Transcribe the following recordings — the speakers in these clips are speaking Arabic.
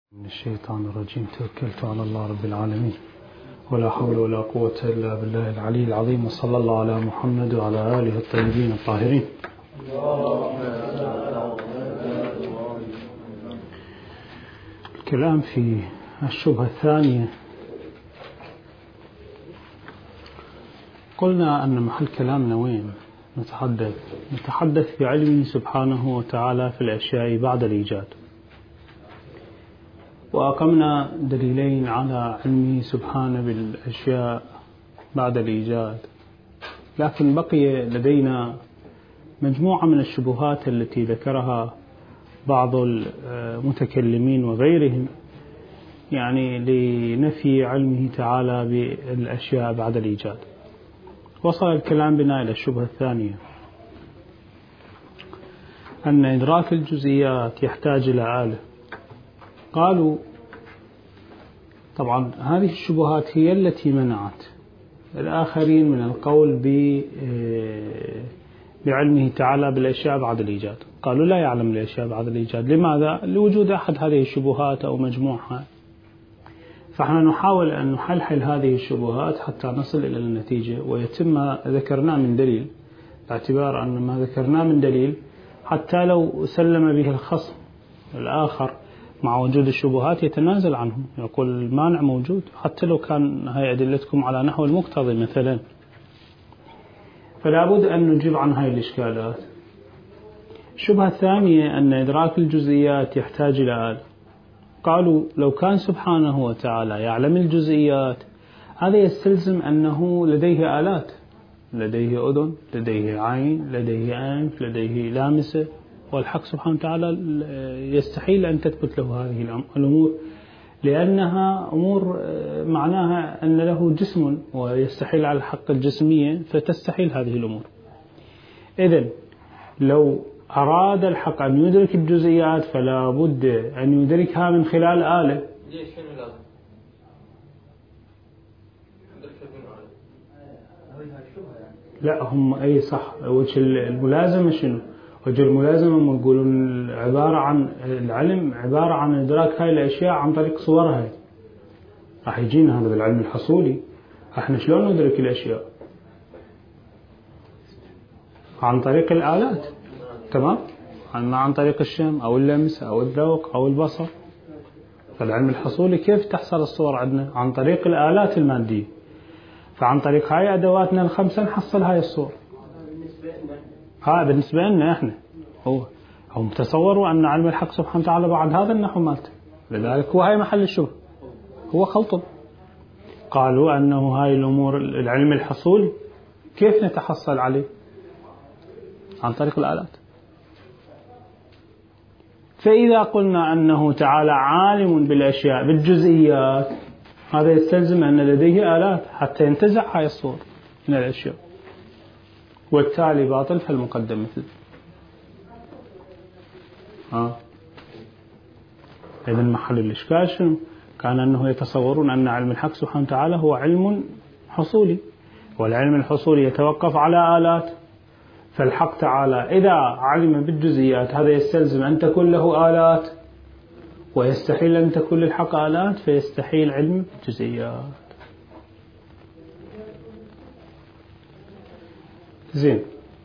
من الشيطان الرجيم. توكلت على الله رب العالمين ولا حول ولا قوة إلا بالله العلي العظيم، وصلى الله على محمد وعلى آله الطيبين الطاهرين. الكلام في الشبهة الثانية. قلنا أن محل كلامنا وين نتحدث في علمه سبحانه وتعالى في الأشياء بعد الإيجاد، وأقمنا دليلين على علمه سبحانه بالأشياء بعد الإيجاد، لكن بقي لدينا مجموعة من الشبهات التي ذكرها بعض المتكلمين وغيرهم، يعني لنفي علمه تعالى بالأشياء بعد الإيجاد. وصل الكلام بنا إلى الشبهة الثانية، أن إدراك الجزئيات يحتاج إلى آلة. قالوا طبعا هذه الشبهات هي التي منعت الآخرين من القول بعلمه تعالى بالأشياء بعد الإيجاد. قالوا لا يعلم الأشياء بعد الإيجاد. لماذا؟ لوجود أحد هذه الشبهات أو مجموعها. فإحنا نحاول أن نحلحل هذه الشبهات حتى نصل إلى النتيجة، ويتم ما ذكرناه من دليل، باعتبار أن ما ذكرناه من دليل حتى لو سلم به الخصم الآخر مع وجود الشبهات يتنازل عنه، يقول المانع موجود حتى لو كان هاي أدلتكم على نحو المقتضي مثلا. فلا بد أن نجيب عن هاي الإشكالات. الشبهة الثانية أن إدراك الجزئيات يحتاج إلى آلة. قالوا لو كان سبحانه وتعالى يعلم الجزئيات هذا يستلزم أنه لديه آلات، لديه أذن، لديه عين، لديه أنف، لديه لامسة، والحق سبحانه وتعالى يستحيل أن تثبت له هذه الأمور، لأنها أمور معناها أن له جسم ويستحيل على الحق الجسمية، فتستحيل هذه الأمور. إذن لو أراد الحق أن يدرك الجزئيات فلا بد أن يدركها من خلال آلة. ليش شنو لازم؟ لا هم أي صح. وجه الملازمة شنو؟ وجه الملازمة يقولون عبارة عن العلم، عبارة عن إدراك هاي الأشياء عن طريق صورها. راح يجينا هذا بالعلم الحصولي. احنا شلون ندرك الأشياء؟ عن طريق الآلات، تمام؟ عن طريق الشم أو اللمس أو الذوق أو البصر. فالعلم الحصولي كيف تحصل الصور عندنا؟ عن طريق الآلات المادية. فعن طريق هاي أدواتنا الخمسة نحصل هاي الصور. بالنسبة لنا احنا هم تصوروا أن علم الحق سبحانه وتعالى بعد هذا النحو مالته، لذلك هو هاي محل الشبه، هو خلط. قالوا أنه هاي الأمور العلم الحصولي كيف نتحصل عليه؟ عن طريق الآلات. فإذا قلنا أنه تعالى عالم بالأشياء بالجزئيات هذا يستلزم أن لديه آلات حتى ينتزع هاي الصور من الأشياء، والتالي باطل فالمقدم مثل. إذن محل الإشكال شنو؟ كان أنه يتصورون أن علم الحق سبحانه وتعالى هو علم حصولي، والعلم الحصولي يتوقف على آلات. فالحق تعالى إذا علم بالجزئيات هذا يستلزم أن تكون له آلات، ويستحيل أن تكون للحق آلات، فيستحيل علم الجزئيات. زين.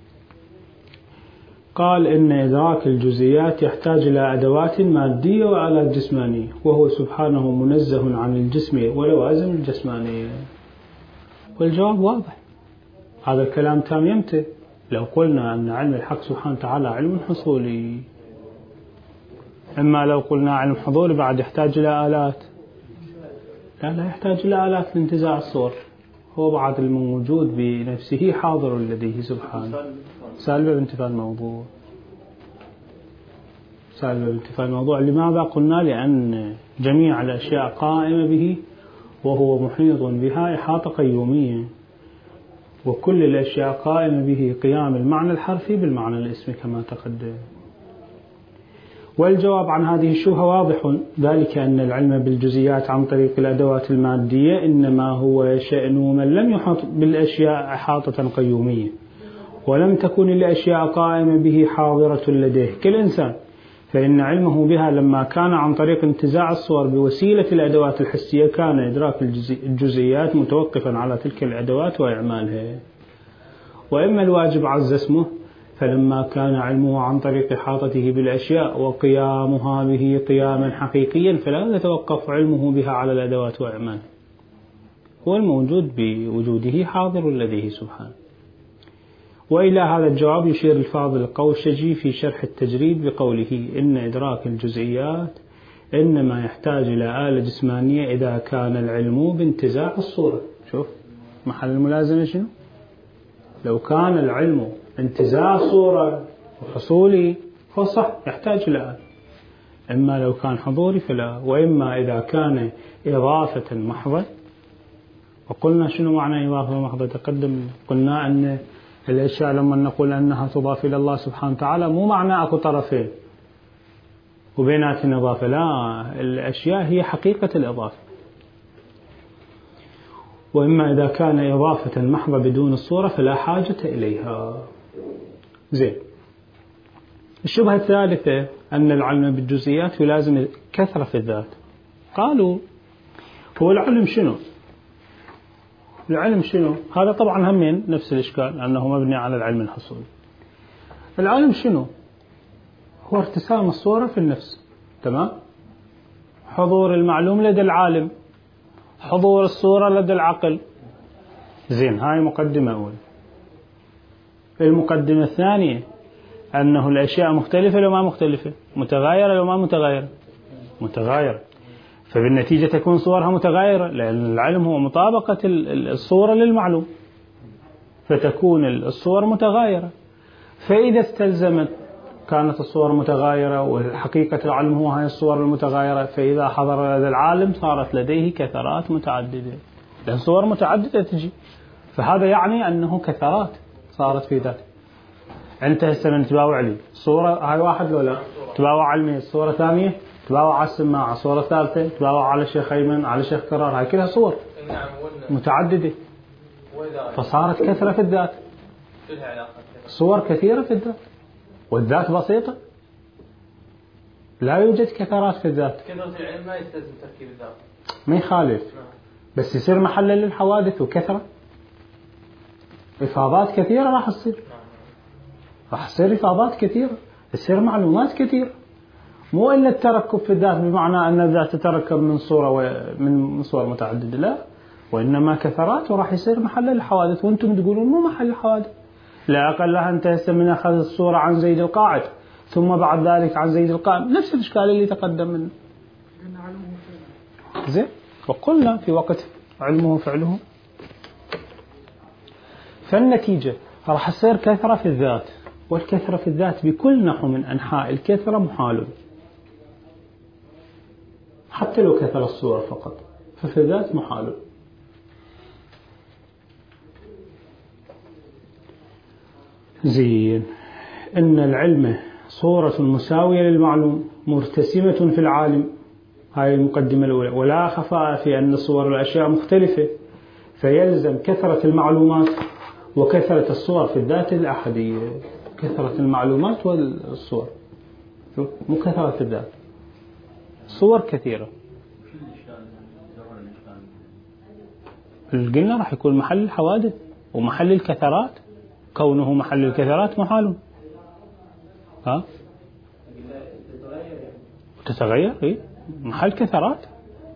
قال إن إدراك الجزئيات يحتاج إلى أدوات مادية وآلات جسمانية، وهو سبحانه منزه عن الجسم ولوازم الجسمانية. والجواب واضح، هذا الكلام تام يمتى لو قلنا أن علم الحق سبحانه وتعالى علم حصولي. أما لو قلنا علم حضوري بعد يحتاج إلى آلات، لا يحتاج إلى آلات لانتزاع الصور، هو بعد الموجود بنفسه حاضر لديه سبحانه. سالبة بانتفاء الموضوع. سالبة بانتفاء الموضوع. لماذا قلنا؟ لأن جميع الأشياء قائمة به وهو محيط بها إحاطة قيومية، وكل الأشياء قائمة به قيام المعنى الحرفي بالمعنى الاسمي كما تقدم. والجواب عن هذه الشبهة واضح، ذلك أن العلم بالجزئيات عن طريق الأدوات المادية إنما هو شأن من لم يحط بالأشياء إحاطة قيومية، ولم تكن الأشياء قائمة به حاضرة لديه كالإنسان. فإن علمه بها لما كان عن طريق انتزاع الصور بوسيلة الأدوات الحسية كان إدراك الجزئيات متوقفا على تلك الأدوات وإعمالها. وإما الواجب عز اسمه فلما كان علمه عن طريق إحاطته بالأشياء وقيامها به قياما حقيقيا فلا يتوقف علمه بها على الأدوات وإعمالها، هو الموجود بوجوده حاضر لديه سبحانه. وإلى هذا الجواب يشير الفاضل القوشجي في شرح التجريد بقوله إن إدراك الجزئيات إنما يحتاج إلى آلة جسمانية إذا كان العلم بانتزاع الصورة. شوف محل الملازمة شنو؟ لو كان العلم انتزاع صورة وحصولي فصح يحتاج إلى آلة، إما لو كان حضوري فلا، وإما إذا كان إضافة محضة. وقلنا شنو معنى إضافة محضة؟ تقدم قلنا أن الأشياء لما نقول أنها تضاف إلى الله سبحانه وتعالى مو معنى أكو طرفين وبيناتهم إضافة، لا، الأشياء هي حقيقة الإضافة. وإما إذا كان إضافة محضة بدون الصورة فلا حاجة إليها. زين. الشبهة الثالثة أن العلم بالجزئيات يلازم كثرة في الذات. قالوا هو العلم شنو؟ العلم شنو؟ هذا طبعا همين نفس الإشكال أنه مبني على العلم الحصولي. العلم شنو؟ هو ارتسام الصورة في النفس، تمام؟ حضور المعلوم لدى العالم، حضور الصورة لدى العقل. زين، هاي مقدمة أولى. المقدمة الثانية أنه الأشياء مختلفة لو ما مختلفة، متغايرة لو ما متغايرة، متغايرة، فبالنتيجة تكون صورها متغايرة لأن العلم هو مطابقة الصورة للمعلوم، فتكون الصور متغايرة. فإذا استلزمت كانت الصور متغايرة والحقيقة العلم هو هاي الصور المتغايرة، فإذا حضر لدى العالم صارت لديه كثرات متعددة، لأن صور متعددة تجي، فهذا يعني أنه كثرات صارت في ذاته. أنت هسه من تباوع لي صورة هاي واحد لو لا تباوع علمي، صورة ثانية تباوع على السماعة، صورة ثالثة تباوع على الشيخ أيمن، على الشيخ كرار، هاي كلها صور متعددة، فصارت كثرة في الذات، صور كثيرة في الذات، والذات بسيطة، لا يوجد كثرات في الذات. كثرة العلم ما يستلزم تركيب الذات، ما يخالف، بس يصير محل للحوادث وكثرة، إفاضات كثيرة راح تصير، راح تصير إفاضات كثيرة، تصير معلومات كثيرة، مو إلا التركب في الذات بمعنى أن الذات تتركب من من صور متعددة، لا، وإنما كثرات وراح يصير محل الحوادث. وأنتم تقولون مو محل الحوادث، لا أقلها أنت هسه من أخذ الصورة عن زيد القاعد ثم بعد ذلك عن زيد القائم، نفس الإشكال اللي تقدم منه. زين، وقلنا في وقت علمه فعله، فالنتيجة راح تصير كثرة في الذات، والكثرة في الذات بكل نحو من أنحاء الكثرة محال، حتى لو كثر الصور فقط ففي الذات محال. زين، إن العلم صورة مساوية للمعلوم مرتسمة في العالم، هاي المقدمة الأولى. ولا خفاء في أن صور الأشياء مختلفة، فيلزم كثرة المعلومات وكثرة الصور في الذات الأحدية، كثرة المعلومات والصور، مو كثرة الذات، صور كثيرة. قلنا راح يكون محل الحوادث ومحل الكثرات، كونه محل الكثرات محال. ها تتغير، إيه؟ محل كثرات،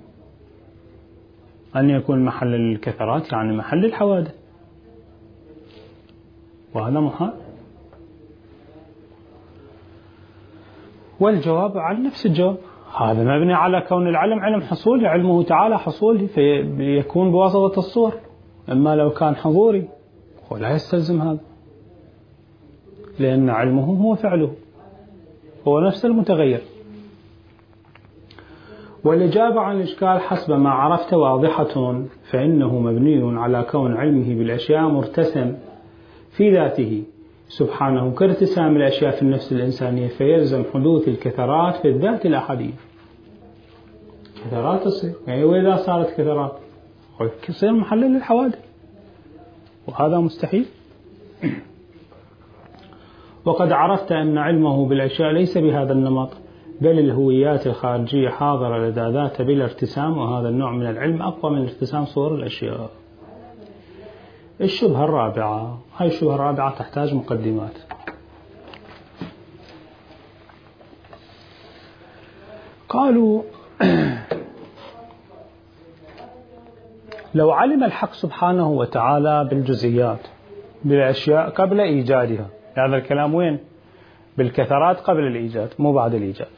أن يكون محل الكثرات يعني محل الحوادث، وهذا محال. والجواب على نفس الجواب، هذا مبني على كون العلم علم حصولي، علمه تعالى حصولي، فيكون بواسطة الصور. أما لو كان حضوري ولا يستلزم هذا، لأن علمه هو فعله، هو نفس المتغير. والإجابة عن الإشكال حسب ما عرفت واضحة، فإنه مبني على كون علمه بالأشياء مرتسم في ذاته سبحانه كارتسام الأشياء في النفس الإنسانية، فيلزم حدوث الكثرات في الذات الأحدية. كثرات تصير، يعني وإذا صارت كثرات يصير محل للحوادث، وهذا مستحيل. وقد عرفت أن علمه بالأشياء ليس بهذا النمط، بل الهويات الخارجية حاضرة لدى ذاتها بلا ارتسام، وهذا النوع من العلم أقوى من ارتسام صور الأشياء. الشبهة الرابعة، هاي الشبهة الرابعة تحتاج مقدمات. قالوا لو علم الحق سبحانه وتعالى بالجزئيات بالأشياء قبل إيجادها، هذا الكلام وين؟ بالكثرات قبل الإيجاد مو بعد الإيجاد.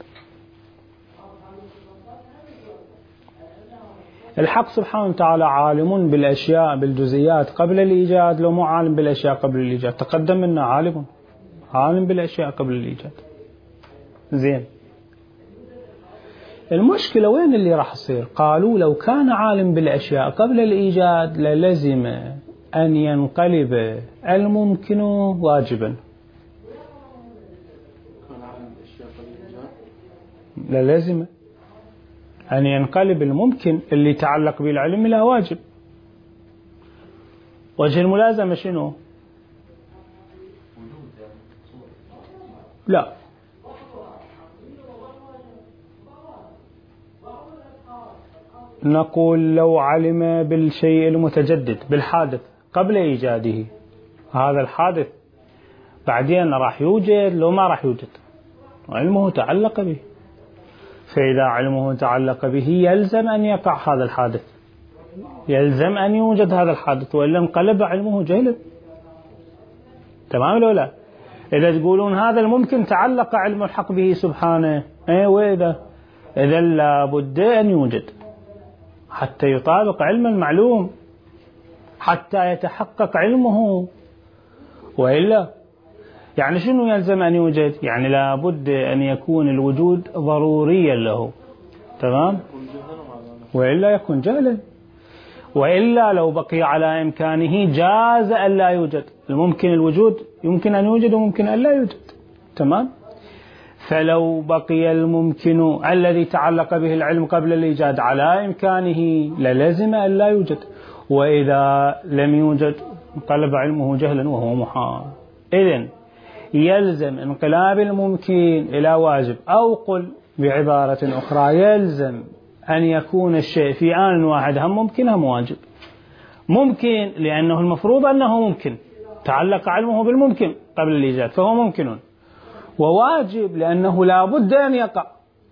الحق سبحانه وتعالى عالم بالأشياء بالجزئيات قبل الإيجاد، لو مو عالم بالأشياء قبل الإيجاد؟ تقدم منا عالم بالأشياء قبل الإيجاد. زين، المشكلة وين اللي راح تصير؟ قالوا لو كان عالم بالأشياء قبل الإيجاد للزم أن ينقلب الممكن واجبا. للزم أن ينقلب الممكن اللي يتعلق بالعلم إلى واجب. وجه الملازمة شنو؟ لا، نقول لو علم بالشيء المتجدد بالحادث قبل إيجاده، هذا الحادث بعدين راح يوجد لو ما راح يوجد، علمه تعلق به. فإذا علمه تعلق به يلزم أن يقع هذا الحادث، يلزم أن يوجد هذا الحادث، وإلا انقلب علمه جهلا. تمام لو لا؟ إذا تقولون هذا الممكن تعلق علم الحق به سبحانه، وإذا لابد أن يوجد حتى يطابق علم المعلوم، حتى يتحقق علمه، وإلا يعني شنو يلزم أن يوجد؟ يعني لابد أن يكون الوجود ضروريا له، تمام؟ وإلا يكون جهلا، وإلا لو بقي على إمكانه جاز أن لا يوجد. الممكن الوجود يمكن أن يوجد وممكن أن لا يوجد، تمام؟ فلو بقي الممكن الذي تعلق به العلم قبل الإيجاد على إمكانه للزم أن لا يوجد، وإذا لم يوجد انقلب علمه جهلا وهو محال. إذن يلزم انقلاب الممكن إلى واجب، أو قل بعبارة أخرى يلزم أن يكون الشيء في آن واحد هم ممكن هم واجب. ممكن لأنه المفروض أنه ممكن، تعلق علمه بالممكن قبل الإيجاد فهو ممكن، وواجب لأنه لا بد أن يقع،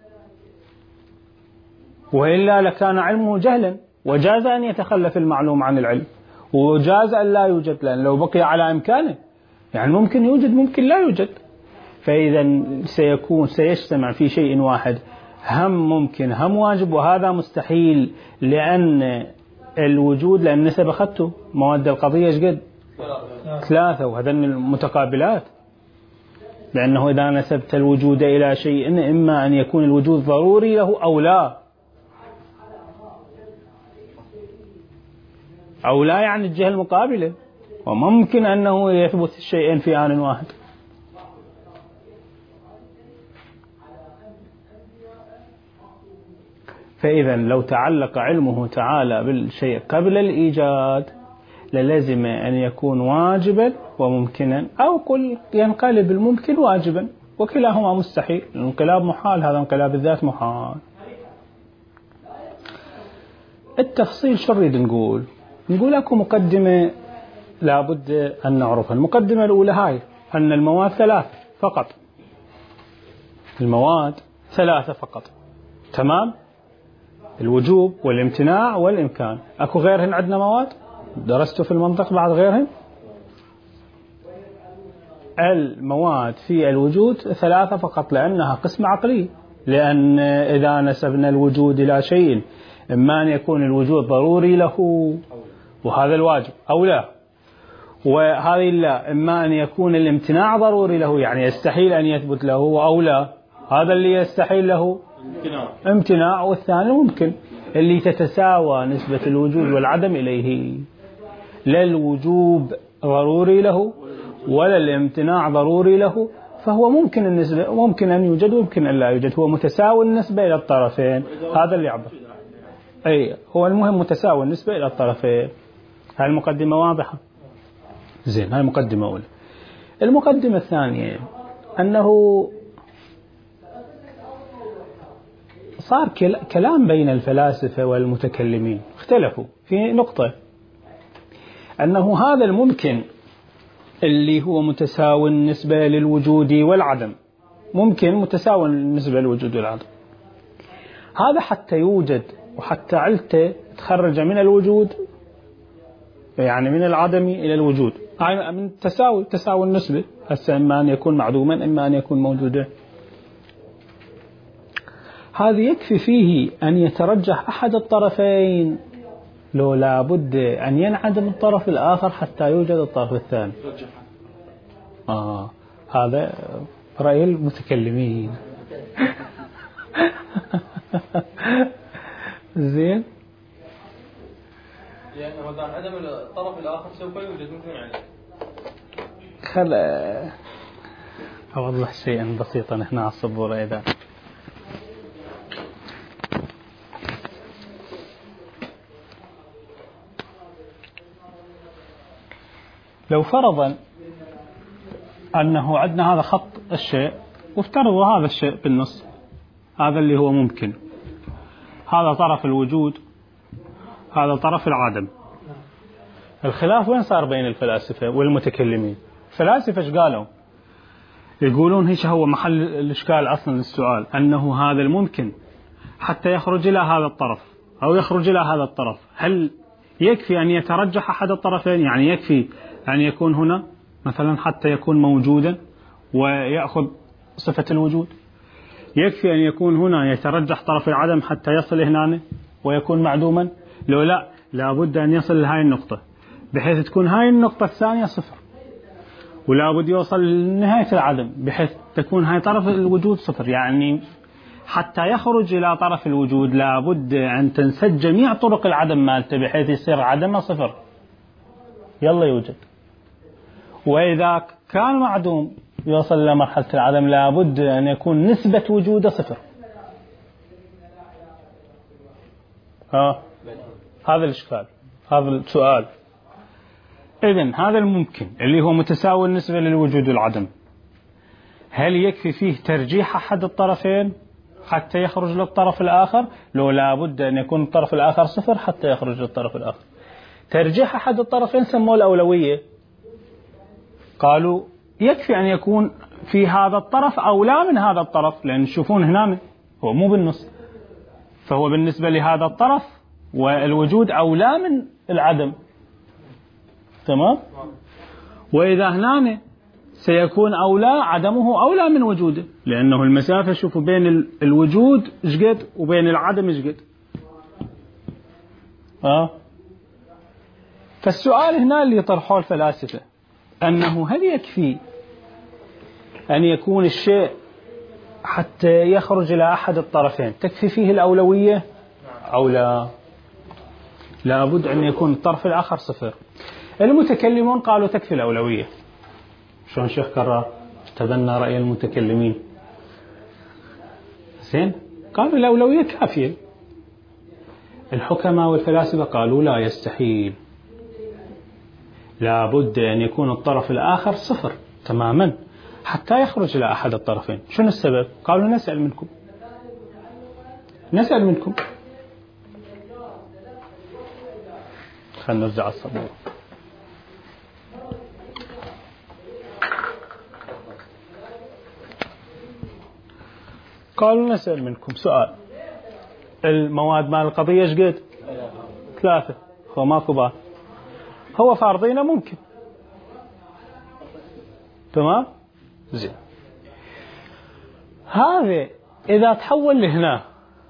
وإلا لكان علمه جهلا، وجاز أن يتخلف المعلوم عن العلم، وجاز أن لا يوجد، لأن لو بقي على إمكانه يعني ممكن يوجد ممكن لا يوجد. فإذا سيجتمع في شيء واحد هم ممكن هم واجب، وهذا مستحيل، لأن الوجود، لأن نسب أخذته مواد القضية ايش قد 3، وهذن المتقابلات، لأنه إذا نسبت الوجود إلى شيء إما أن يكون الوجود ضروري له أو لا، أو لا يعني الجهة المقابلة، وممكن أنه يثبت الشيئين في آن واحد. فإذا لو تعلق علمه تعالى بالشيء قبل الإيجاد للزم أن يكون واجبا وممكنا، أو قل ينقلب الممكن واجبا، وكلاهما مستحيل. الانقلاب محال، هذا انقلاب الذات محال. التفصيل شو نريد نقول أكو مقدمة لابد أن نعرفها. المقدمة الأولى هاي أن المواد 3 فقط، المواد 3 فقط، تمام؟ الوجوب والامتناع والإمكان. أكو غيرهن عندنا مواد درستوا في المنطق بعد غيرهن؟ المواد في الوجود 3 فقط، لأنها قسم عقلي. لأن إذا نسبنا الوجود إلى شيء إما أن يكون الوجود ضروري له وهذا الواجب أو لا، وهذه لا، إما أن يكون الامتناع ضروري له يعني يستحيل أن يثبت له أو لا، هذا اللي يستحيل له امتناع، والثاني ممكن اللي تتساوى نسبة الوجود والعدم إليه. لا الوجوب ضروري له ولا الامتناع ضروري له، فهو ممكن النسبة، ممكن أن يوجد وممكن أن لا يوجد، هو متساوي النسبة إلى الطرفين، هذا اللي يعبر. أي هو المهم متساوي النسبة إلى الطرفين. هاي المقدمة واضحة؟ زين، هاي مقدمة أولى. المقدمة الثانية أنه صار كلام بين الفلاسفة والمتكلمين، اختلفوا في نقطة، أنه هذا الممكن اللي هو متساوي النسبة للوجود والعدم، ممكن متساوي النسبة للوجود والعدم، هذا حتى يوجد وحتى علته تخرج من الوجود، يعني من العدم إلى الوجود، من تساوي النسبة، هسه إما أن يكون معدوما إما أن يكون موجودا. هذا يكفي فيه أن يترجح أحد الطرفين، لو لا بد أن ينعدم الطرف الآخر حتى يوجد الطرف الثاني. هذا رأي المتكلمين. زين، يعني إذا انعدم الطرف الآخر سوف يوجد ممكن يعني. خل أوضح شيئا بسيطا هنا على السبورة. إذا لو فرضا أنه عندنا هذا خط الشيء، وافترضوا هذا الشيء بالنص، هذا اللي هو ممكن، هذا طرف الوجود، هذا طرف العدم. الخلاف وين صار بين الفلاسفة والمتكلمين؟ الفلاسفة ايش قالوا؟ يقولون هيك هو محل الإشكال أصلا السؤال، أنه هذا الممكن حتى يخرج إلى هذا الطرف أو يخرج إلى هذا الطرف، هل يكفي أن يترجح أحد الطرفين؟ يعني يكفي أن يكون هنا مثلا حتى يكون موجودا ويأخذ صفة الوجود، يكفي أن يكون هنا يترجح طرف العدم حتى يصل هنا ويكون معدوما؟ لو لا، لابد أن يصل لهاي النقطة بحيث تكون هاي النقطة الثانية صفر، ولا بد يوصل لنهاية العدم بحيث تكون هاي طرف الوجود صفر. يعني حتى يخرج إلى طرف الوجود لا بد أن تنسد جميع طرق العدم مالته بحيث يصير عدم صفر يلا يوجد. وإذا كان معدوم يوصل إلى مرحلة العدم لا بد أن يكون نسبة وجوده صفر. هذا الإشكال، هذا السؤال. إذن هذا الممكن اللي هو متساوي النسبة للوجود والعدم، هل يكفي فيه ترجيح أحد الطرفين حتى يخرج للطرف الآخر؟ لو لا بد أن يكون الطرف الآخر صفر حتى يخرج للطرف الآخر. ترجيح أحد الطرفين سموه الأولوية، قالوا يكفي أن يكون في هذا الطرف أولى من هذا الطرف، لأن تشوفون هنا هو مو بالنص، فهو بالنسبة لهذا الطرف والوجود أولى من العدم، تمام؟ وإذا هنا سيكون أولى عدمه أولى من وجوده، لأنه المسافة شوفوا بين الوجود جد وبين العدم جد. فالسؤال هنا اللي يطرحه الفلاسفة أنه هل يكفي أن يكون الشيء حتى يخرج إلى أحد الطرفين تكفي فيه الأولوية أو لا بد أن يكون الطرف الآخر صفر؟ المتكلمون قالوا تكفي الأولوية. شلون شيخ كرار تبنى رأي المتكلمين؟ زين، قالوا الأولوية كافية. الحكماء والفلاسفة قالوا لا، يستحيل، لا بد أن يكون الطرف الآخر صفر تماما حتى يخرج إلى أحد الطرفين. شنو السبب؟ قالوا نسأل منكم. خلنا نرجع الصبور. قالوا نسأل منكم سؤال، المواد مال القضية ايش قد؟ 3، هو ماكو بال، هو فرضينا ممكن، تمام؟ زين، هذا إذا تحول لهنا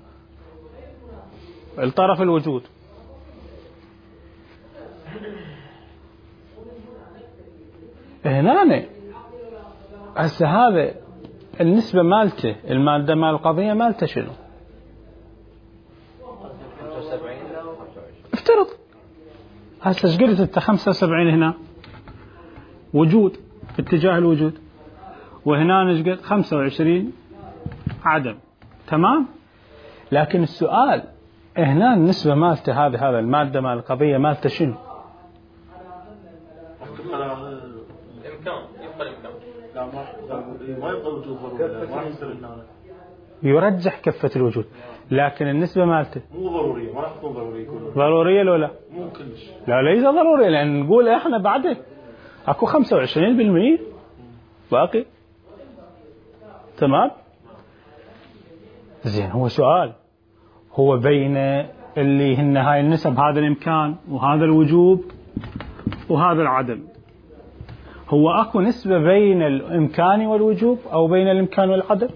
الطرف الوجود، هنا هسه هذا النسبة مالته، المادة مال القضية مالته شنو؟ افترض هسه ايش قلت انت؟ 75 هنا وجود اتجاه الوجود، وهنا ايش قلت؟ 25 عدم، تمام؟ لكن السؤال هنا النسبة مالته هذا المادة مال القضية مالته شنو؟ يرجح كفة الوجود. لكن النسبة مالته مو ضرورية، ما راح تكون ضرورية. ضرورية لو لا؟ مو كلش. لا ليس ضروري، لأن نقول إحنا بعده أكو 25% باقي. تمام. زين، هو سؤال، هو بين اللي هن هاي النسب، هذا الإمكان وهذا الوجوب وهذا العدم، هو أكو نسبة بين الإمكان والوجوب أو بين الإمكان والعدم؟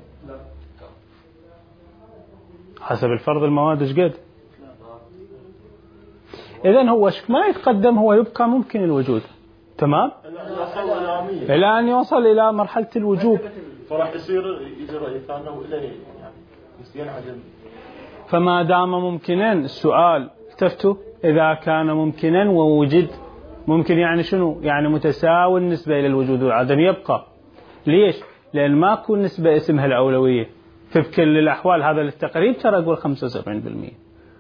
حسب الفرض المواد ايش قد. إذن هو ما يتقدم، هو يبقى ممكن الوجود. تمام. إلى أن يوصل إلى مرحلة الوجوب، فراح يصير يجي رأي ثاني وإلى يعني يصير عدم. فما دام ممكنا، السؤال التفتوا إذا كان ممكنا ووجد، ممكن يعني شنو؟ يعني متساوي النسبة إلى الوجود والعدم يبقى. ليش؟ لأن ماكو نسبة اسمها الأولوية في كل الأحوال. هذا للتقريب ترى أقول 75%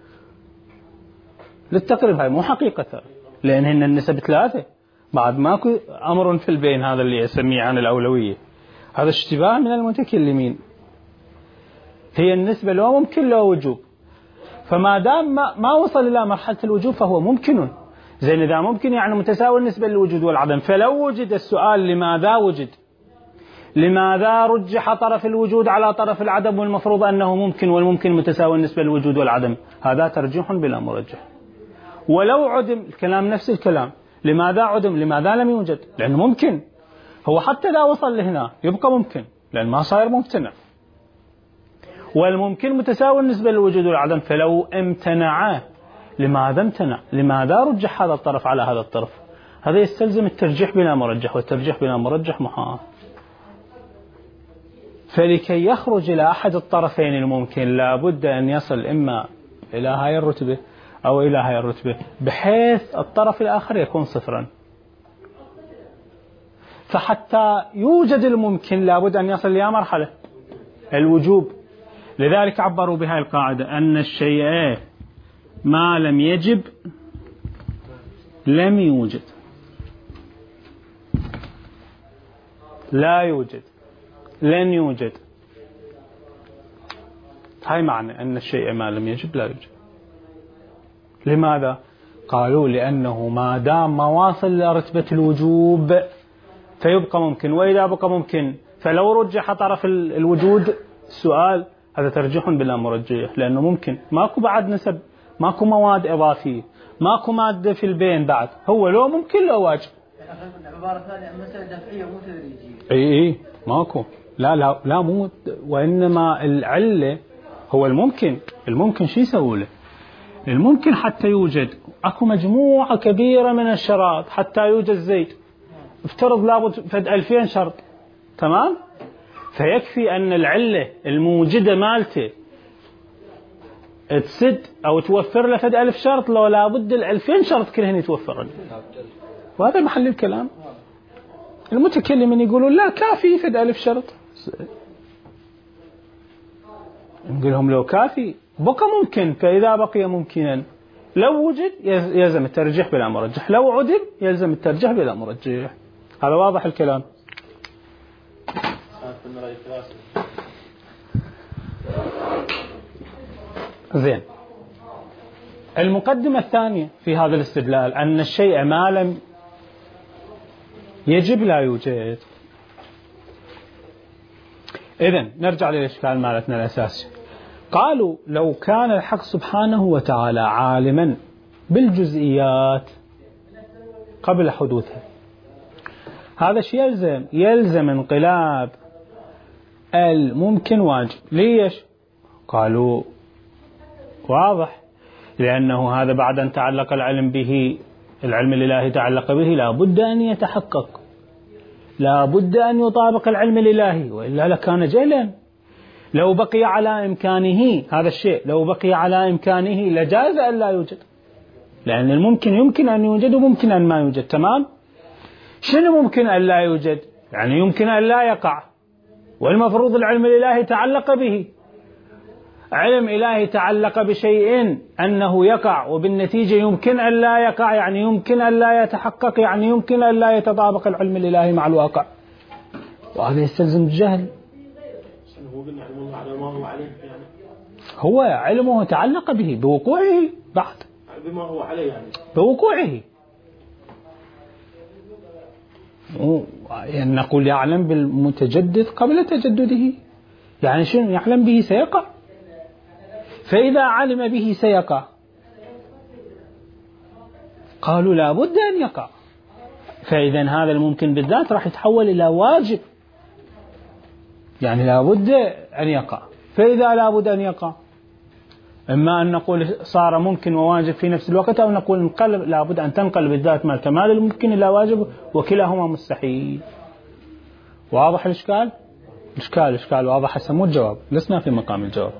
للتقريب، هاي مو حقيقة ترى، لأن هن النسب 3 بعد ماكو أمر في البين، هذا اللي يسميه عن الأولوية. هذا اشتباه من المتكلمين. هي النسبة لو ممكن لو وجوب، فما دام ما وصل إلى مرحلة الوجوب فهو ممكن. زين، إذا ممكن يعني متساوي النسبة للوجود والعدم، فلو وجد السؤال لماذا وجد؟ لماذا رجح طرف الوجود على طرف العدم والمفروض أنه ممكن، والممكن متساوي النسبة للوجود والعدم؟ هذا ترجيح بلا مرجح. ولو عدم، الكلام نفس الكلام. لماذا عدم؟ لماذا لم يوجد؟ لأنه ممكن. هو حتى إذا وصل لهنا يبقى ممكن، لأن ما صاير ممتنع، والممكن متساوي النسبة للوجود والعدم. فلو امتنع، لماذا امتنع؟ لماذا رجح هذا الطرف على هذا الطرف؟ هذا يستلزم الترجيح بلا مرجح، والترجيح بلا مرجح محال. فلكي يخرج إلى أحد الطرفين الممكن لابد أن يصل إما إلى هاي الرتبة أو إلى هاي الرتبة، بحيث الطرف الآخر يكون صفرا. فحتى يوجد الممكن لابد أن يصل إلى مرحلة الوجوب. لذلك عبروا بهاي القاعدة أن الشيء ما لم يجب لم يوجد، لا يوجد، لن يوجد. هاي معنى أن الشيء ما لم يجب لا يوجد. لماذا؟ قالوا لأنه ما دام ما واصل لرتبة الوجوب فيبقى ممكن، وإذا بقى ممكن فلو رجح طرف الوجود، السؤال هذا ترجيح بلا مرجح، لأنه ممكن. ماكو بعد نسب، ماكو مواد إضافية، ماكو مادة في البين بعد، هو لو ممكن لو واجب. عبارة ثانية عن مسألة دفعية مو تدريجية. إيه ماكو، لا مو، وإنما العلة هو الممكن. الممكن شو يسوي له؟ الممكن حتى يوجد أكو مجموعة كبيرة من الشرائط حتى يوجد زيت. افترض لابد فد 2000 شرط، تمام؟ فيكفي أن العلة الموجودة مالته تسد أو توفر له فد 1000 شرط، لو لابد 2000 شرط كلهن يتوفرن. وهذا محل الكلام. المتكلمين يقولون لا كافي فد 1000 شرط، نقول لهم لو كافي بقى ممكن. فإذا بقي ممكنا لو وجد يلزم الترجيح بلا مرجح، لو عدم يلزم الترجيح بلا مرجح. هذا واضح الكلام. زين، المقدمة الثانية في هذا الاستدلال أن الشيء ما لم يجب لا يوجد. إذن نرجع للإشكال مالتنا الأساسي. قالوا لو كان الحق سبحانه وتعالى عالما بالجزئيات قبل حدوثها، هذا الشيء يلزم انقلاب الممكن واجب. ليش؟ قالوا واضح، لأنه هذا بعد أن تعلق العلم به، العلم الإلهي تعلق به، لا بد أن يتحقق، لا بد أن يطابق العلم الإلهي، وإلا لكان جهلا. لو بقي على إمكانه هذا الشيء، لو بقي على إمكانه لجاز أن لا يوجد، لأن الممكن يمكن أن يوجد وممكن أن ما يوجد. تمام؟ شنو ممكن أن لا يوجد؟ يعني يمكن أن لا يقع، والمفروض العلم الإلهي تعلق به. علم إلهي تعلق بشيء أنه يقع، وبالنتيجة يمكن أن لا يقع، يعني يمكن أن لا يتحقق، يعني يمكن أن لا يتطابق العلم الإلهي مع الواقع، وهذا يستلزم الجهل. هو علمه تعلق به بوقوعه بعد بما هو عليه يعني بوقوعه. يعني نقول يعلم بالمتجدد قبل تجدده، يعني شنو؟ يعلم به سيقع. فإذا علم به سيقع قالوا لا بد أن يقع، فإذا هذا الممكن بالذات راح يتحول إلى واجب، يعني لا بد أن يقع. فإذا لا بد أن يقع إما أن نقول صار ممكن وواجب في نفس الوقت، أو نقول انقلب لا بد أن تنقلب الذات من الكمال الممكن إلى واجب، وكلاهما مستحيل. واضح الإشكال؟ إشكال واضح. سمو الجواب، لسنا في مقام الجواب.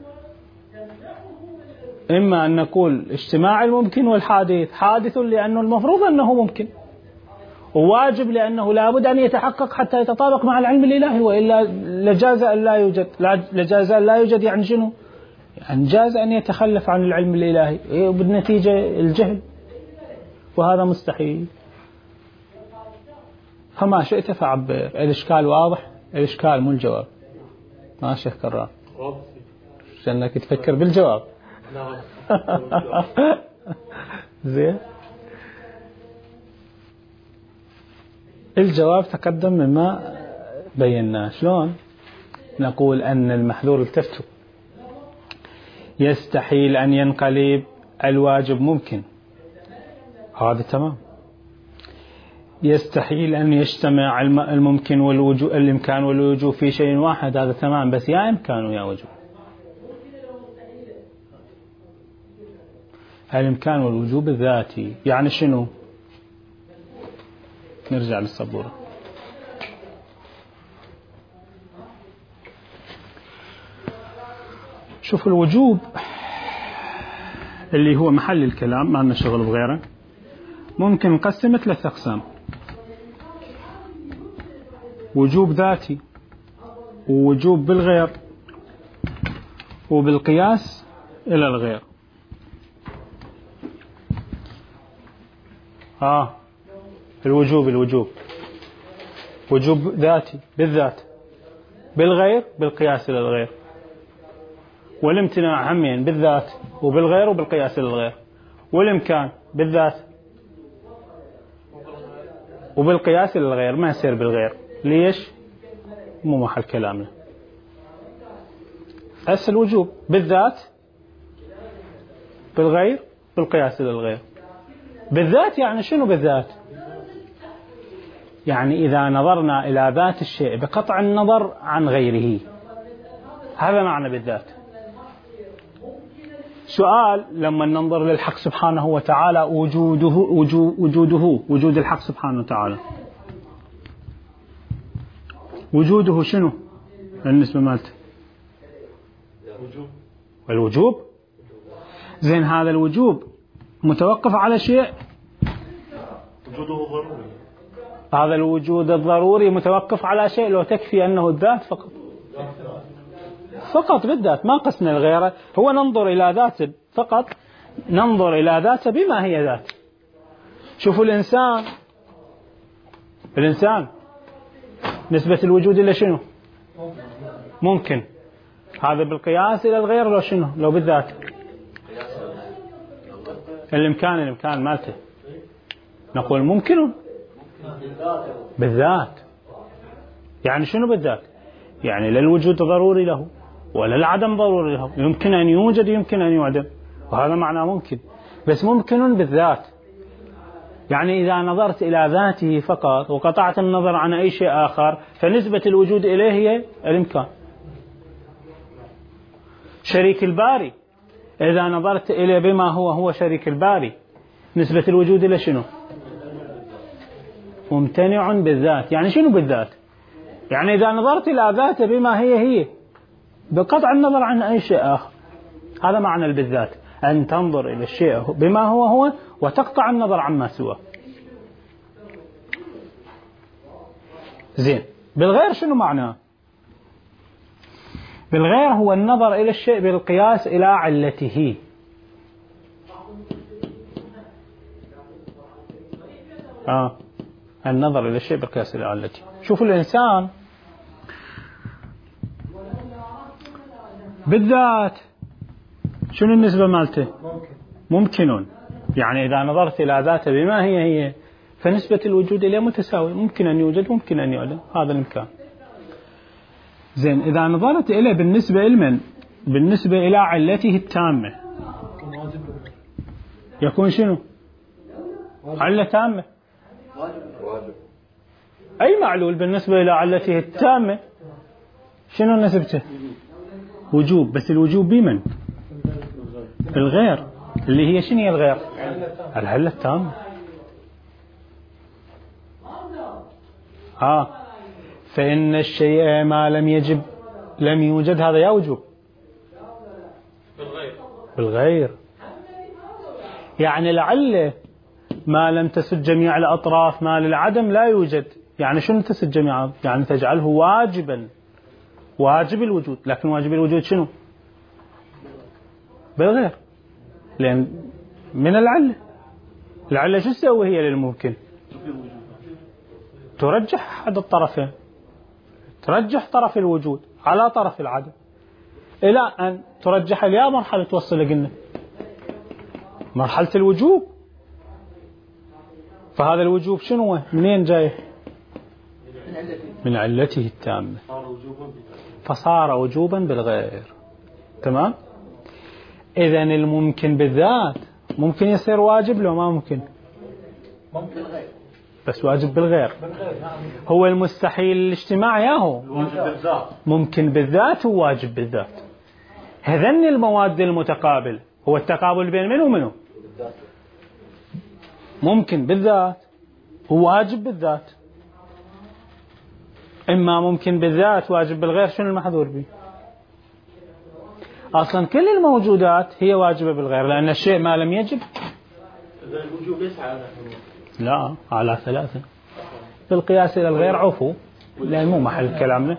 إما أن نقول اجتماع الممكن والحادث حادث لأنه المفروض أنه ممكن، وواجب لأنه لا بد أن يتحقق حتى يتطابق مع العلم الإلهي، وإلا لجاز أن لا يوجد. لجاز أن لا يوجد يعني شنو؟ يعني جاز أن يتخلف عن العلم الإلهي، وبالنتيجة الجهل، وهذا مستحيل. فما شئت فعبر. الإشكال واضح، الإشكال مو الجواب. ما شيخ كرار عشانك تفكر بالجواب. زين. الجواب تقدم مما بيناه. شلون؟ نقول أن المحذور التفتو يستحيل أن ينقلب الواجب ممكن، هذا تمام. يستحيل أن يجتمع الممكن والوجوب، الإمكان والوجوب في شيء واحد، هذا تمام. بس يا إمكان ويا وجوب. الإمكان والوجوب الذاتي يعني شنو؟ نرجع للسبورة. شوف الوجوب اللي هو محل الكلام، ما لنا شغل بغيره، ممكن نقسمه 3 أقسام: وجوب ذاتي، ووجوب بالغير، وبالقياس إلى الغير. الوجوب وجوب ذاتي بالذات، بالغير بالقياس إلى الغير، والامتناع همين بالذات وبالغير وبالقياس إلى الغير، والإمكان بالذات وبالقياس إلى الغير، ما يصير بالغير. ليش؟ مو محل كلامنا. هسه الوجوب بالذات بالغير بالقياس إلى الغير. بالذات يعني شنو بالذات؟ يعني إذا نظرنا إلى ذات الشيء بقطع النظر عن غيره، هذا معنى بالذات. سؤال: لما ننظر للحق سبحانه وتعالى وجود الحق سبحانه وتعالى، وجوده شنو النسبة مالته؟ الوجوب. زين، هذا الوجوب متوقف على شيء، وجوده ضروري. هذا الوجود الضروري متوقف على شيء، لو تكفي أنه الذات فقط بالذات، ما قسنا الغيره. هو ننظر إلى ذات فقط، ننظر إلى ذات بما هي ذات. شوفوا الإنسان نسبة الوجود إلى شنو؟ ممكن. هذا بالقياس إلى الغير لو شنو؟ لو بالذات. الإمكان مالته نقول ممكن بالذات. يعني شنو بالذات؟ يعني لا الوجود ضروري له ولا العدم ضروري له، يمكن أن يوجد يمكن أن يعدم، وهذا معنى ممكن. بس ممكن بالذات، يعني إذا نظرت إلى ذاته فقط وقطعت النظر عن أي شيء آخر، فنسبة الوجود إليه هي الإمكان. شريك الباري، إذا نظرت إليه بما هو شريك الباري، نسبة الوجود إلى شنو؟ ممتنع بالذات. يعني شنو بالذات؟ يعني إذا نظرت إلى ذاته بما هي بقطع النظر عن أي شيء آخر، هذا معنى بالذات، أن تنظر إلى الشيء بما هو وتقطع النظر عما سواه. زين، بالغير شنو معناه؟ بالغير هو النظر إلى الشيء بالقياس إلى علته. النظر إلى الشيء بالقياس إلى علته. شوفوا الإنسان بالذات شنو النسبة مالته؟ ممكن. يعني إذا نظرت إلى ذاته بما هي فنسبة الوجود إليه متساوية، ممكن أن يوجد ممكن أن يعدم، هذا الإمكان. زين، إذا نظرت إليه بالنسبة لمن؟ بالنسبة إلى علته التامة يكون شنو؟ علة تامة. أي معلول بالنسبة إلى علته التامة شنو نسبته؟ وجوب. بس الوجوب بمن؟ الغير، اللي هي شنو هي الغير؟ العلة التامة. فإن الشيء ما لم يجب لم يوجد، هذا يا وجوب بالغير. يعني العلة ما لم تسد جميع الأطراف، ما للعدم لا يوجد. يعني شنو تسد جميع؟ يعني تجعله واجبا، واجب الوجود. لكن واجب الوجود شنو؟ بالغير، لأن من العلة شو تسوي هي للممكن؟ ترجح أحد الطرفين، ترجح طرف الوجود على طرف العدم، إلى أن ترجح إلى مرحلة توصل قلنا مرحلة الوجوب. فهذا الوجوب شنو هو؟ منين جاي؟ من علته التامة، فصار وجوبا بالغير. تمام. إذن الممكن بالذات ممكن يصير واجب لو ما ممكن؟ بس واجب بالغير. هو المستحيل الاجتماع ياهو ممكن بالذات وواجب بالذات. هذن المواد المتقابل، هو التقابل بين من ومنه؟ ممكن بالذات وواجب بالذات. إما ممكن بالذات واجب بالغير، شنو المحظور به؟ أصلا كل الموجودات هي واجبة بالغير، لأن الشيء ما لم يجب الوجوب ليس على لا على ثلاثة. بالقياس إلى الغير عفو، لأن مو محل كلامنا.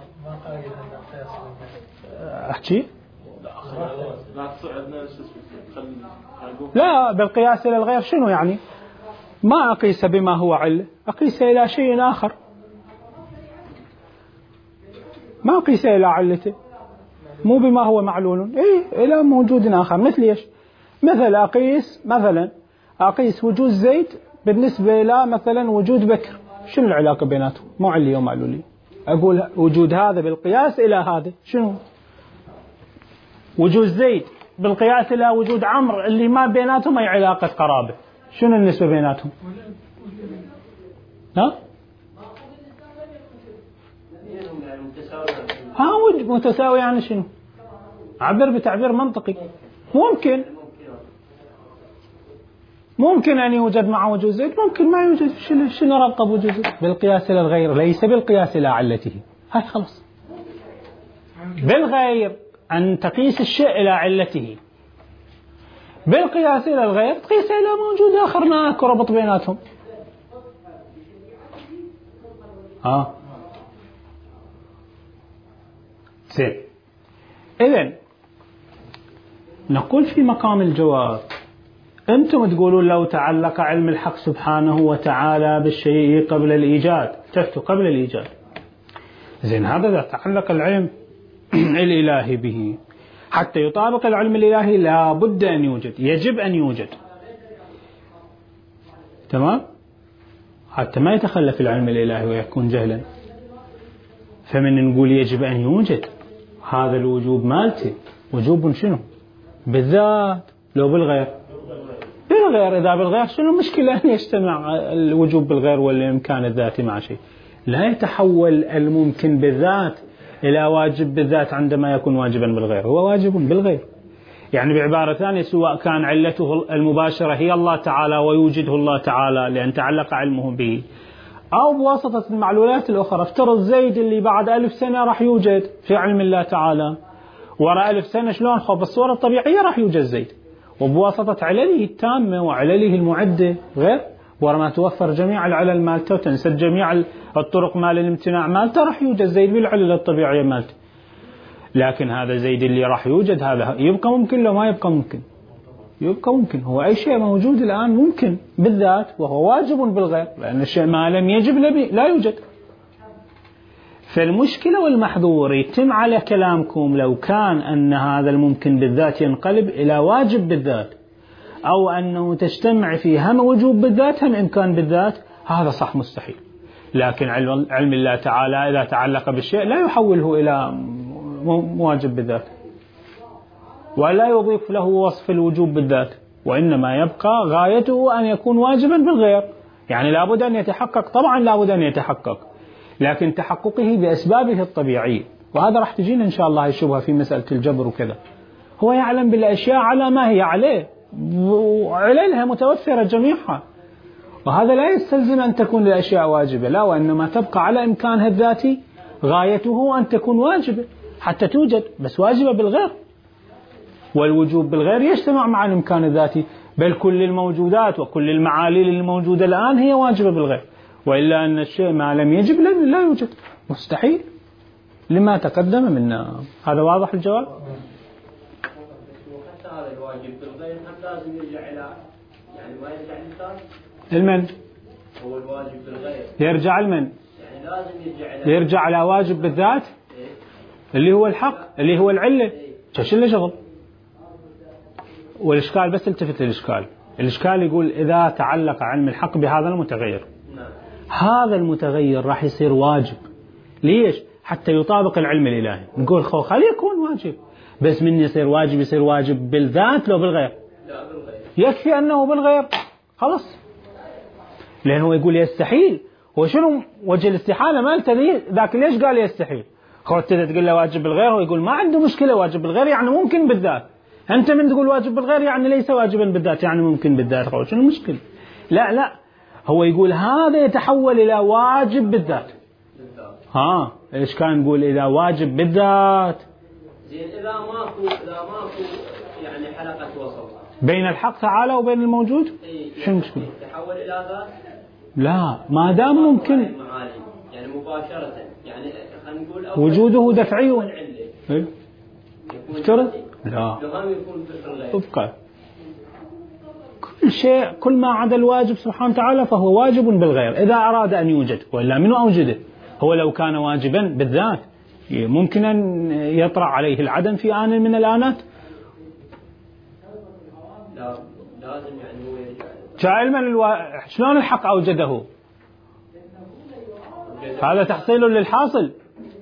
أحكي لا، بالقياس إلى الغير شنو يعني؟ ما أقيس بما هو علة، أقيس إلى شيء آخر، ما أقيس إلى علته، مو بما هو معلول، إلى موجود آخر. مثل إيش؟ مثل أقيس وجود زيد بالنسبة إلى مثلا وجود بكر، شنو العلاقة بيناتهم؟ مو علي ومعلولي. أقول وجود هذا بالقياس إلى هذا شنو؟ وجود زيد بالقياس إلى وجود عمرو اللي ما بيناتهم أي علاقة قرابة، شنو النسبة بيناتهم؟ متساوي. يعني شنو؟ عبر بتعبير منطقي. ممكن أن يوجد مع وجود زيد، ممكن ما يوجد. شنو ربط بوجود زيد؟ بالقياس إلى الغير، ليس بالقياس إلى علته. هاي خلص. بالغير أن تقيس الشيء إلى علته، بالقياس إلى الغير تقيس إلى موجود آخر ما ربط بيناتهم. زين. إذن نقول في مقام الجواب، أنتم تقولون لو تعلق علم الحق سبحانه وتعالى بالشيء قبل الإيجاد، تفتوا قبل الإيجاد. زين، هذا إذا تعلق العلم الإلهي به حتى يطابق العلم الإلهي لا بد أن يوجد، يجب أن يوجد. تمام؟ حتى ما يتخلف العلم الإلهي ويكون جهلا. فمن نقول يجب أن يوجد، هذا الوجوب مالتي وجوب شنو؟ بالذات لو بالغير؟ بالغير. إذا بالغير شنو المشكلة أن يجتمع الوجوب بالغير والإمكان الذاتي مع شيء؟ لا يتحول الممكن بالذات إلى واجب بالذات عندما يكون واجبا بالغير، هو واجب بالغير. يعني بعبارة ثانية، سواء كان علته المباشرة هي الله تعالى ويوجده الله تعالى لأن تعلق علمه به، أو بواسطة المعلولات الأخرى. افترض زيد اللي بعد 1000 سنة راح يوجد في علم الله تعالى، وراء 1000 سنة شلون؟ خب بالصورة الطبيعية راح يوجد زيد، وبواسطة علله التامة وعلله المعدة غير، ورما توفر جميع العلل مالته وتنسد جميع الطرق مال الامتناع مالته، راح يوجد زيد بالعلل الطبيعية مالته. لكن هذا زيد اللي راح يوجد هذا يبقى ممكن لو ما يبقى ممكن؟ يبقى ممكن. هو أي شيء موجود الآن ممكن بالذات وهو واجب بالغير، لأن الشيء ما لم يجب لا يوجد. فالمشكلة والمحظور يتم على كلامكم لو كان أن هذا الممكن بالذات ينقلب إلى واجب بالذات، أو أنه تجتمع فيه هم وجوب بالذات هم إمكان بالذات، هذا صح مستحيل. لكن علم الله تعالى إذا تعلق بالشيء لا يحوله إلى واجب بالذات، ولا يضيف له وصف الوجوب بالذات، وإنما يبقى غايته أن يكون واجبا بالغير. يعني لابد أن يتحقق، طبعا لابد أن يتحقق، لكن تحققه بأسبابه الطبيعية. وهذا راح تجينا إن شاء الله الشبهة في مسألة الجبر وكذا. هو يعلم بالأشياء على ما هي عليه، وعليها متوفرة جميعها، وهذا لا يستلزم أن تكون الأشياء واجبة، لا، وإنما تبقى على إمكانها الذاتي، غايته أن تكون واجبة حتى توجد، بس واجبة بالغير. والوجوب بالغير يجتمع مع الإمكان الذاتي، بل كل الموجودات وكل المعاليل الموجودة الآن هي واجبة بالغير، وإلا أن الشيء ما لم يجب لا يوجد، مستحيل لما تقدم منا. هذا واضح الجواب؟ وحتى هذا الواجب بالغير هم لازم يرجع إلى، يعني ما يرجع للإنسان المن هو الواجب بالغير، يرجع المن يعني لازم يرجع على واجب بالذات اللي هو الحق اللي هو العلة. شو اللي شغل؟ والإشكال بس التفت الإشكال يقول إذا تعلق علم الحق بهذا المتغير، هذا المتغير راح يصير واجب. ليش؟ حتى يطابق العلم الإلهي. نقول خليه يكون واجب، بس من يصير واجب بالذات لو بالغير؟ لا بالغير. يكفي أنه بالغير خلاص، لأنه يقول يستحيل. وشنو وجه الاستحالة مالته ذاك؟ ليش قال يستحيل؟ تقول له واجب بالغير، هو يقول ما عنده مشكلة، واجب بالغير يعني ممكن بالذات. أنت من تقول واجب بالغير يعني ليس واجبا بالذات، يعني ممكن بالذات. شنو المشكلة؟ لا، هو يقول هذا يتحول إلى واجب بالذات. إيش كان نقول إذا واجب بالذات؟ زين إذا ماكو يعني حلقة وسط بين الحق تعالى وبين الموجود، شنو المشكلة؟ تحول إلى ذات؟ لا، ما دام ممكن يعني مباشرة، يعني خلينا نقول وجوده دفعي. افترض لا، ابقى كل شيء، كل ما عدا الواجب سبحانه وتعالى فهو واجب بالغير إذا أراد أن يوجد، وإلا منو أوجده؟ هو لو كان واجبا بالذات ممكن أن يطرأ عليه العدم في آن من الآنات. لا لازم يعني هو يرجع. شلون الحق أوجده؟ هذا تحصيل للحاصل.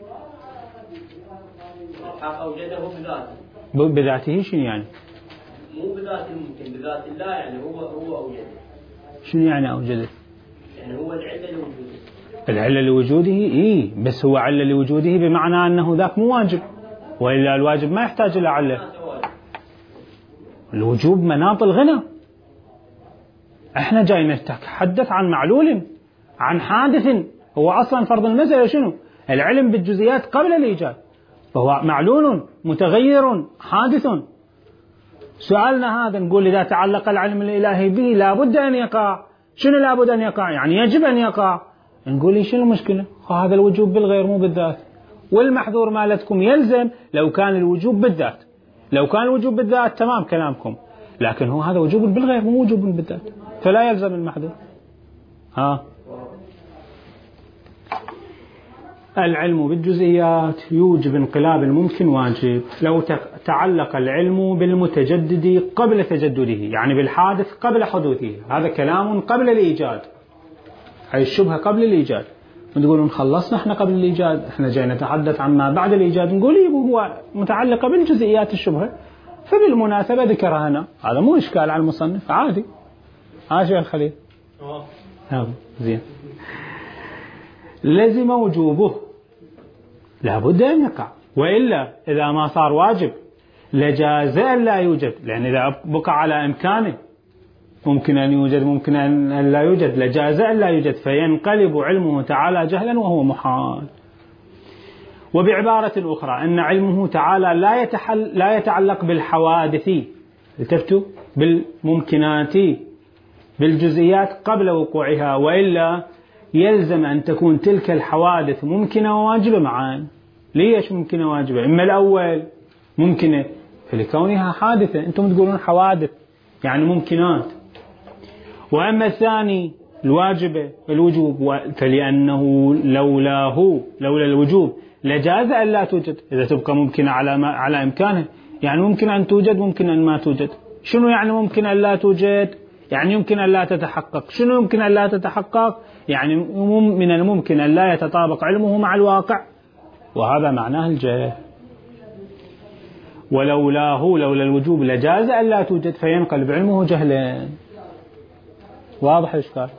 الحق أوجده بذاته شنو يعني؟ مو بذات الممكن، بذات الله، يعني هو أوجده. شنو يعني أوجده؟ يعني هو العلة لوجوده. العلة لوجوده بس هو علة لوجوده بمعنى أنه ذاك مو واجب، وإلا الواجب ما يحتاج إلى علة. الوجوب مناط الغنى. احنا جاي نتحدث عن معلول، عن حادث. هو أصلا فرض المسألة شنو؟ العلم بالجزئيات قبل الإيجاد، فهو معلول متغير حادث. سؤالنا هذا نقول إذا تعلق العلم الإلهي به لابد أن يقع. شنو لابد أن يقع؟ يعني يجب أن يقع. نقول شنو المشكلة؟ هذا الوجوب بالغير مو بالذات، والمحظور مالتكم يلزم لو كان الوجوب بالذات. لو كان الوجوب بالذات تمام كلامكم، لكن هو هذا وجوب بالغير مو وجوب بالذات، فلا يلزم المحظور. العلم بالجزئيات يوجب انقلاب الممكن واجب لو تعلق العلم بالمتجدد قبل تجدده، يعني بالحادث قبل حدوثه. هذا كلام قبل الإيجاد، هاي الشبهة قبل الإيجاد. نقولون خلصنا احنا قبل الإيجاد، احنا جاي نتحدث عما بعد الإيجاد. نقول هو متعلقة بالجزئيات الشبهة، فبالمناسبة ذكرها هنا. هذا مو إشكال على المصنف، عادي. شيخ الخليل زين. لزم وجوبه، لابد أن يقع، وإلا إذا ما صار واجب لجاز أن لا يوجد، لأن إذا بقى على إمكانه ممكن أن يوجد ممكن أن لا يوجد، لجاز أن لا يوجد، فينقلب علمه تعالى جهلا وهو محال. وبعبارة أخرى أن علمه تعالى لا يتعلق بالحوادث، التفتوا بالممكنات، بالجزئيات قبل وقوعها، وإلا يلزم أن تكون تلك الحوادث ممكنة وواجبة معا. ليش ممكنة وواجبة؟ إما الأول ممكنة فلكونها حادثة، أنتم تقولون حوادث يعني ممكنات، وأما الثاني الواجبة الوجوب، فلأنه لولا الوجوب لجاز أن لا توجد. إذا تبقى ممكنة على إمكانه، يعني ممكن أن توجد ممكن أن ما توجد. شنو يعني ممكن أن لا توجد؟ يعني يمكن أن لا تتحقق. شنو يمكن أن لا تتحقق؟ يعني من الممكن أن لا يتطابق علمه مع الواقع، وهذا معناه الجهل. لولا الوجوب لجاز أن لا توجد، فينقلب علمه جهلا. واضح الإشكال؟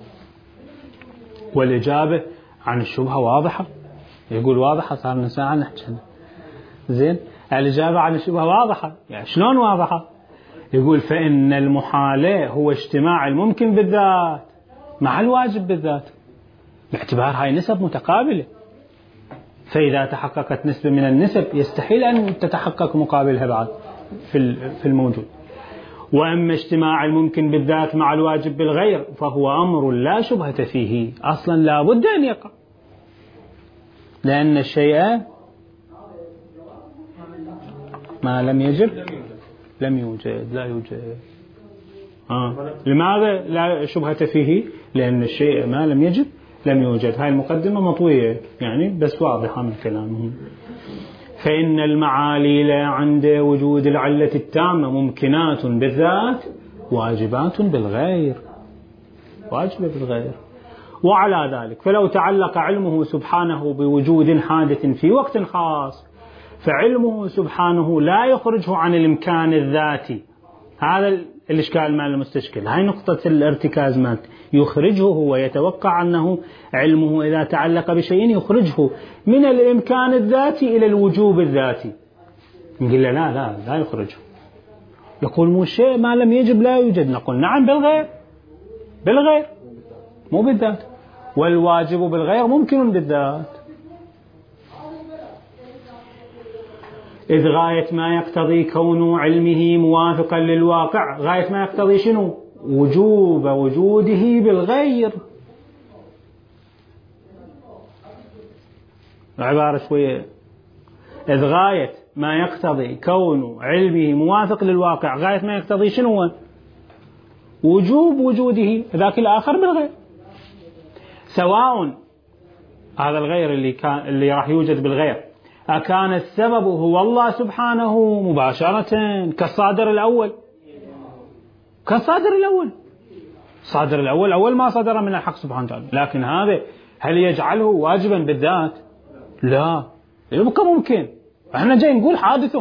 والإجابة عن الشبهة واضحة. يقول واضحة، صار لنا ساعة نحكي. زين، الإجابة عن الشبهة واضحة. يعني شلون واضحة؟ يقول فإن المحال هو اجتماع الممكن بالذات مع الواجب بالذات، باعتبار هاي نسب متقابلة. فإذا تحققت نسبة من النسب يستحيل أن تتحقق مقابلها بعد في الموجود. وأما اجتماع الممكن بالذات مع الواجب بالغير فهو أمر لا شبهة فيه، أصلا لا بد أن يقع، لأن الشيء ما لم يجب لم يوجد، لا يوجد. لماذا لا شبهة فيه؟ لأن الشيء ما لم يجب لم يوجد. هاي المقدمة مطوية يعني، بس واضحة من كلامهم. فإن المعاليل عند وجود العلة التامة ممكنات بالذات واجبات بالغير، واجبة بالغير. وعلى ذلك فلو تعلق علمه سبحانه بوجود حادث في وقت خاص فعلمه سبحانه لا يخرجه عن الإمكان الذاتي. هذا الإشكال مال المستشكل، هاي نقطة الارتكاز مالت. يخرجه، هو يتوقع أنه علمه إذا تعلق بشيء يخرجه من الإمكان الذاتي إلى الوجوب الذاتي. نقول له لا يخرجه. يقول مو شيء ما لم يجب لا يوجد. نقول نعم بالغير مو بالذات، والواجب بالغير ممكن بالذات. إذ غاية ما يقتضي كون علمه موافقا للواقع، غاية ما يقتضي شنو؟ وجوب وجوده بالغير. عبارة شوية. إذ غاية ما يقتضي كون علمه موافق للواقع، غاية ما يقتضي شنو؟ وجوب وجوده ذاك الآخر بالغير، سواء هذا الغير اللي راح يوجد بالغير أكان السبب هو الله سبحانه مباشرة كالصادر الأول. الصادر الأول أول ما صدر من الحق سبحانه وتعالى، لكن هذا هل يجعله واجبا بالذات؟ لا، يبقى ممكن. احنا جاي نقول حادث.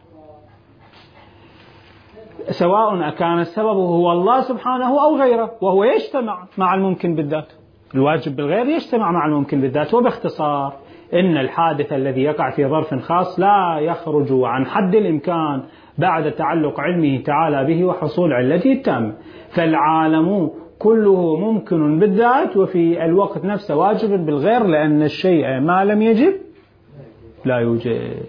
سواء أكان السبب هو الله سبحانه أو غيره، وهو يجتمع مع الممكن بالذات. الواجب بالغير يجتمع مع الممكن بالذات. وباختصار إن الحادث الذي يقع في ظرف خاص لا يخرج عن حد الإمكان بعد تعلق علمه تعالى به وحصول علته التامة. فالعالم كله ممكن بالذات وفي الوقت نفسه واجب بالغير، لأن الشيء ما لم يجب لا يوجد.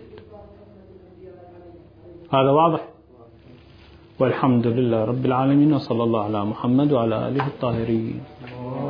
هذا واضح. والحمد لله رب العالمين، وصلى الله على محمد وعلى آله الطاهرين.